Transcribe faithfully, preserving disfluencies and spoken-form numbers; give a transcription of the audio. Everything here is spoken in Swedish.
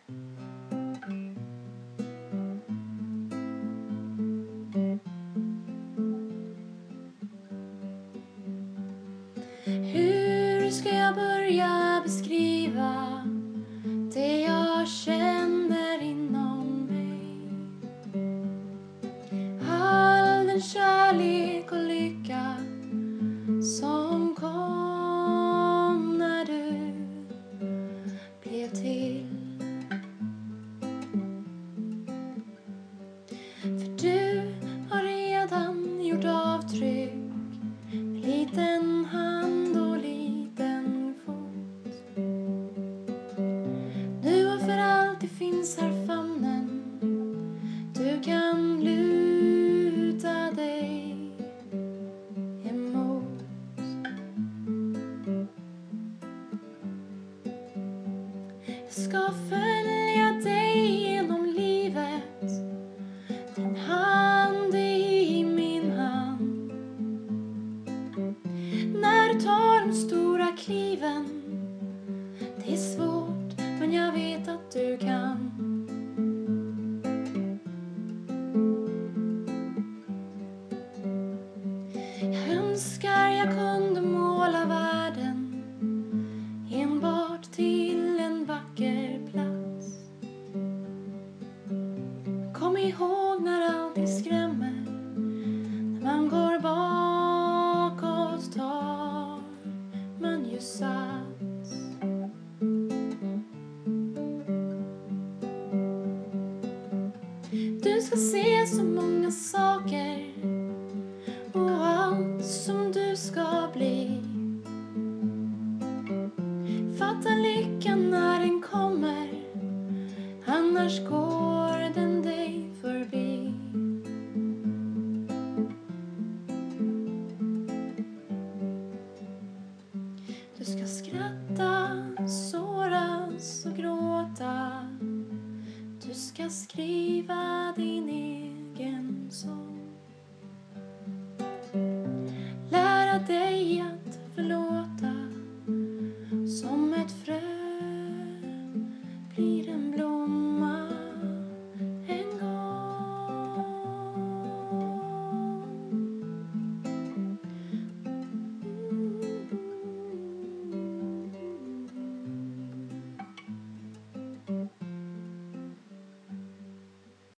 Hur ska jag börja beskriva det jag känner inom mig? All den kärlek och lycka som kom när du blev till. För du har redan gjort avtryck med liten hand och liten fot. Nu och för alltid finns här famnen du kan luta dig emot. Jag ska följa dig genom livet, din hand i min hand. När du tar de stora kliven, det är svårt men jag vet att du kan. Jag önskar jag kunde måla världen enbart till en vacker plats. Kom ihåg när allt skrämmer, när man går bakåt tar man ju sats. Du ska se så många saker och allt som du ska bli. Fatta lyckan när den kommer, annars går den dig förbi. Du ska skratta, såras och gråta. Du ska skriva